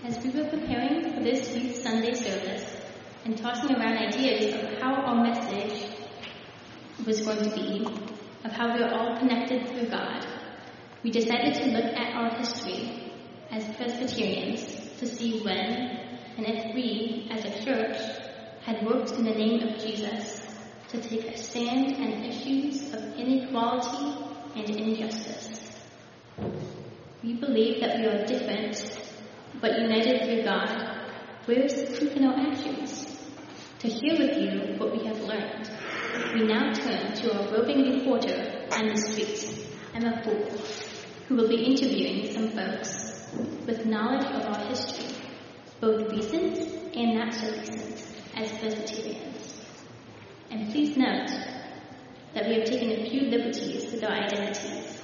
As we were preparing for this week's Sunday service and tossing around ideas of how our message was going to be, of how we are all connected through God, we decided to look at our history as Presbyterians to see when and if we, as a church, had worked in the name of Jesus to take a stand on issues of inequality and injustice. We believe that we are different, but united through God. Where is the proof in our actions? To share with you what we have learned, we now turn to our roving reporter on the street, Emma Poole, who will be interviewing some folks with knowledge of our history, both recent and not so recent, as Presbyterians. And please note that we have taken a few liberties with our identities.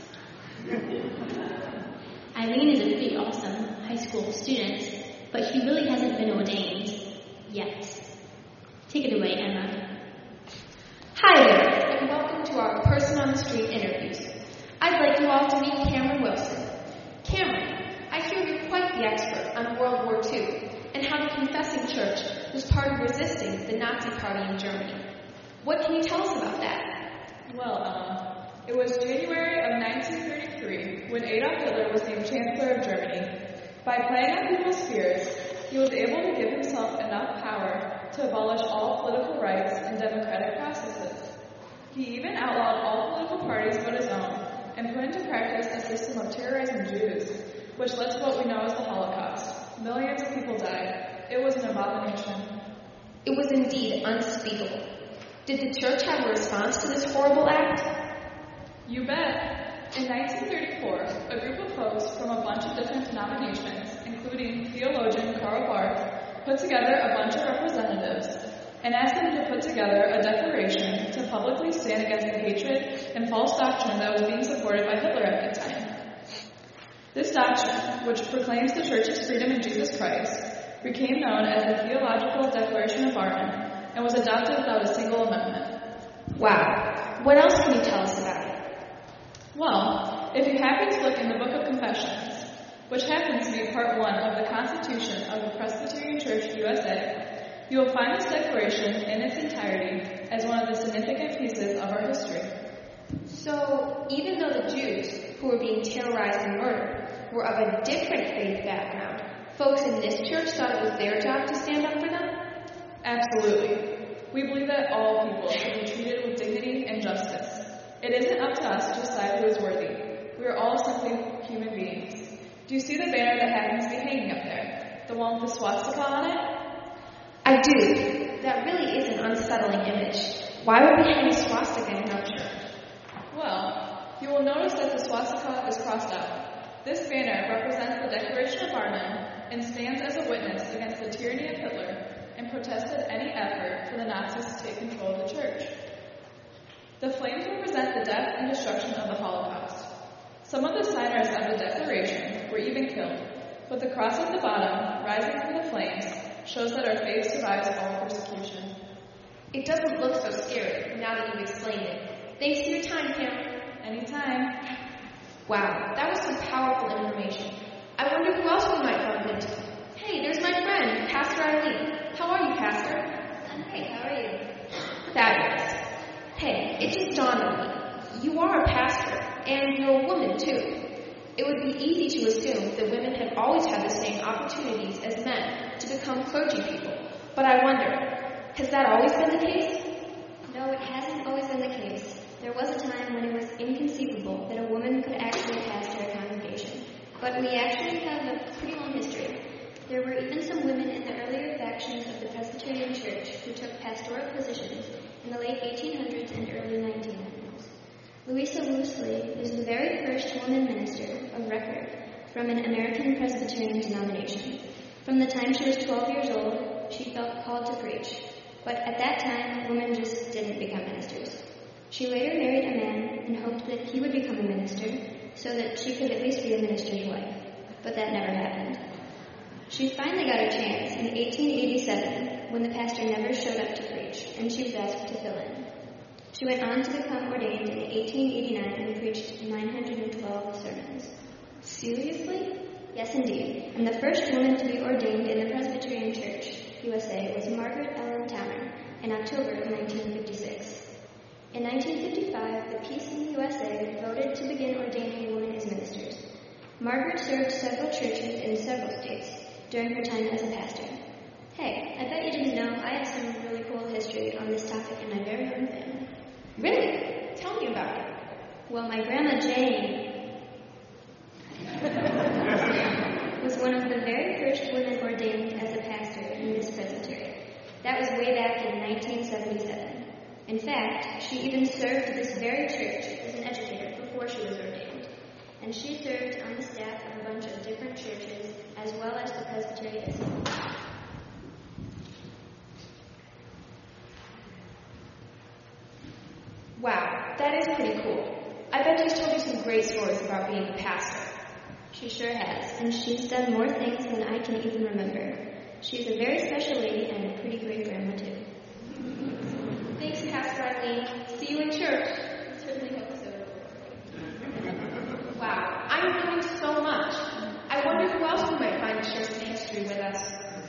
Eileen is a pretty awesome high school student, but she really hasn't been ordained yet. Take it away, Emma. Hi there, and welcome to our Person on the Street interviews. I'd like you all to meet Cameron Wilson. Cameron, I hear you're quite the expert on World War II and how the Confessing Church was part of resisting the Nazi Party in Germany. What can you tell us about that? Well, it was January of 1933 when Adolf Hitler was named Chancellor of Germany. By playing on people's fears, he was able to give himself enough power to abolish all political rights and democratic processes. He even outlawed all political parties but his own and put into practice a system of terrorizing Jews, which led to what we know as the Holocaust. Millions of people died. It was an abomination. It was indeed unspeakable. Did the church have a response to this horrible act? You bet. In 1934, a group of folks from a bunch of different denominations, including theologian Karl Barth, put together a bunch of representatives and asked them to put together a declaration to publicly stand against the hatred and false doctrine that was being supported by Hitler at the time. This doctrine, which proclaims the Church's freedom in Jesus Christ, became known as the Theological Declaration of Arnhem and was adopted without a single amendment. Wow. What else can you tell us about it? Well, if you happen to look in the Book of Confessions, which happens to be part 1 of the Constitution of the Presbyterian Church USA, you will find this declaration in its entirety as one of the significant pieces of our history. So, even though the Jews, who were being terrorized and murdered, were of a different faith background, folks in this church thought it was their job to stand up for them? Absolutely. We believe that all people should be treated with dignity and justice. It isn't up to us to decide who is worthy. We are all simply human beings. Do you see the banner that happens to be hanging up there? The one with the swastika on it? I do. That really is an unsettling image. Why would we hang a swastika in our church? Well, you will notice that the swastika is crossed out. This banner represents the Declaration of Arnhem and stands as a witness against the tyranny of Hitler and protested any effort for the Nazis to take control of the church. The flames represent the death and destruction of the Holocaust. Some of the signers of the Declaration were even killed, but the cross at the bottom, rising from the flames, shows that our faith survives all persecution. It doesn't look so scary now that you've explained it. Thanks for your time, Cameron. Anytime. Wow, that was some powerful information. I wonder who else we might bump into. Hey, there's my friend, Pastor Eileen. How are you, Pastor? I'm great. How are you? Fabulous. Hey, it just dawned on me. You are a pastor, and you're a woman, too. It would be easy to assume that women have always had the same opportunities as men to become clergy people. But I wonder, has that always been the case? No, it hasn't always been the case. There was a time when it was inconceivable that a woman could actually pastor a congregation. But we actually have a pretty long history. There were even some women in the earlier factions of the Presbyterian Church who took pastoral positions in the late 1800s and early 1900s. Louisa Woosley is the very first woman minister of record from an American Presbyterian denomination. From the time she was 12 years old, she felt called to preach. But at that time, women just didn't become ministers. She later married a man and hoped that he would become a minister so that she could at least be a minister's wife. But that never happened. She finally got her chance in 1887 when the pastor never showed up to preach, and she was asked to fill in. She went on to become ordained in 1889 and preached 912 sermons. Seriously? Yes, indeed. and the first woman to be ordained in the Presbyterian Church, USA, was Margaret Ellen Towner in October of 1956. In 1955, the PCUSA voted to begin ordaining women as ministers. Margaret served several churches in several states during her time as a pastor. Hey, I bet you didn't know I have some really cool history on this topic in my very own family. Really? Tell me about it. Well, my grandma Jane was one of the very first women ordained as a pastor in this presbytery. That was way back in 1977. In fact, she even served this very church as an educator before she was ordained. And she served on the staff of a bunch of different churches as well as the presbytery itself. Wow, that is pretty cool. I bet she's told you some great stories about being a pastor. She sure has, and she's done more things than I can even remember. She's a very special lady and a pretty great grandma, too. Thanks, Pastor Eileen. See you in church. Certainly hope so. Wow, I'm learning so much. I wonder who else we might find to share some history with us.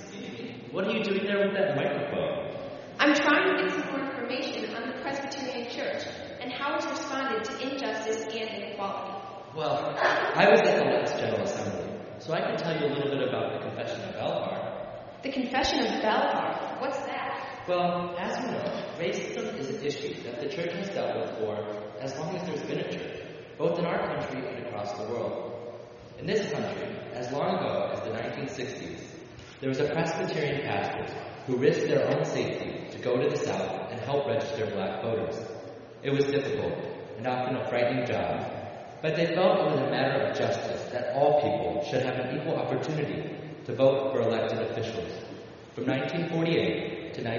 What are you doing there with that microphone? I'm trying to get some more information on the Presbyterian Church and how it's responded to injustice and inequality. Well, I was at the last General Assembly, so I can tell you a little bit about the Confession of Belhar. The Confession of Belhar? What's that? Well, as you know, racism is an issue that the church has dealt with for as long as there's been a church, both in our country and across the world. In this country, as long ago as the 1960s, there was a Presbyterian pastor who risked their own safety to go to the South and help register black voters. It was difficult and often a frightening job, but they felt it was a matter of justice that all people should have an equal opportunity to vote for elected officials. From 1948 to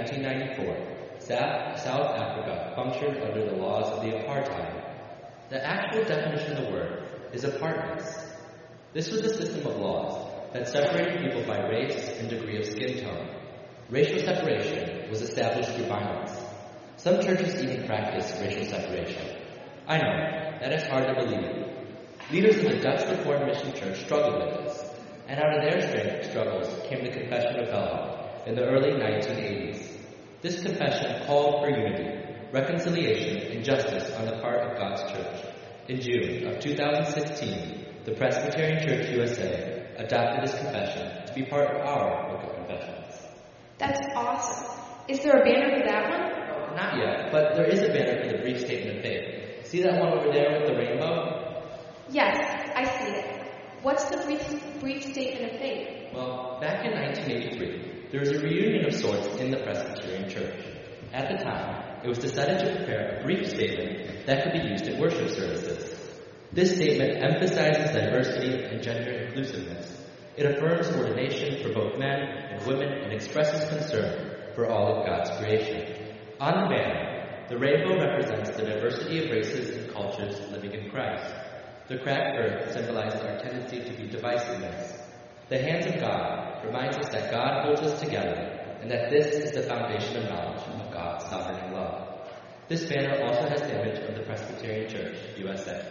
1994, South Africa functioned under the laws of the apartheid. The actual definition of the word is apartments. This was a system of laws that separated people by race and degree of skin tone. Racial separation was established through violence. Some churches even practice racial separation. I know, that is hard to believe. Leaders of the Dutch Reformed Mission Church struggled with this, and out of their struggles came the Confession of Belhar in the early 1980s. This confession called for unity, reconciliation, and justice on the part of God's church. In June of 2016, the Presbyterian Church USA adopted this confession to be part of our Book of Confessions. That's awesome. Is there a banner for that one? Not yet, but there is a banner for the brief statement of faith. See that one over there with the rainbow? Yes, I see it. What's the brief statement of faith? Well, back in 1983, there was a reunion of sorts in the Presbyterian Church. At the time, it was decided to prepare a brief statement that could be used in worship services. This statement emphasizes diversity and gender inclusiveness. It affirms ordination for both men and women and expresses concern for all of God's creation. On the banner, the rainbow represents the diversity of races and cultures living in Christ. The cracked earth symbolizes our tendency to be divisiveness. The hands of God reminds us that God holds us together and that this is the foundation of knowledge of God's sovereign love. This banner also has the image of the Presbyterian Church, USA.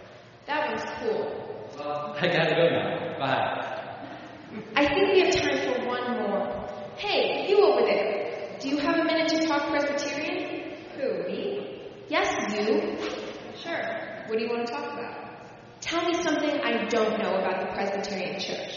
That one's cool. Well, I gotta go now. Bye. I think we have time for one more. Hey, you over there. Do you have a minute to talk Presbyterian? Who, me? Yes, you. Sure. What do you want to talk about? Tell me something I don't know about the Presbyterian Church.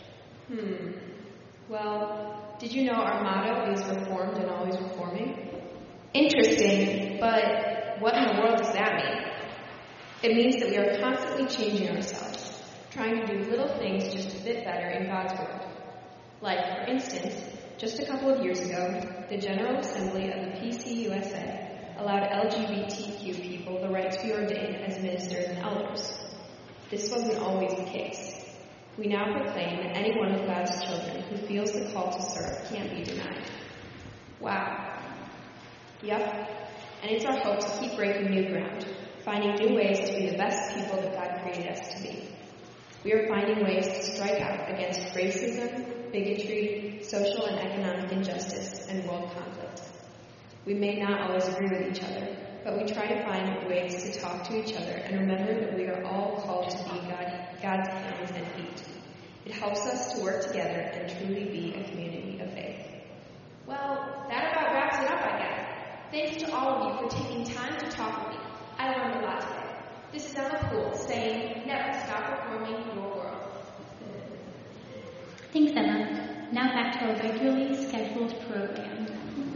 Well, did you know our motto is reformed and always reforming? Interesting, but what in the world does that mean? It means that we are constantly changing ourselves, trying to do little things just a bit better in God's world. Like, for instance, just a couple of years ago, the General Assembly of the PCUSA allowed LGBTQ people the right to be ordained as ministers and elders. This wasn't always the case. We now proclaim that any one of God's children who feels the call to serve can't be denied. Wow. Yep. And it's our hope to keep breaking new ground, finding new ways to be the best people that God created us to be. We are finding ways to strike out against racism, bigotry, social and economic injustice, and world conflict. We may not always agree with each other, but we try to find ways to talk to each other and remember that we are all called to be God's hands and feet. It helps us to to work together and truly be a community of faith. Well, that about wraps it up, I guess. Thanks to all of you for taking time to talk with me. I learned a lot today. This is Emma Poole saying, never stop reforming your world. Thanks, Emma. Now back to our regularly scheduled program.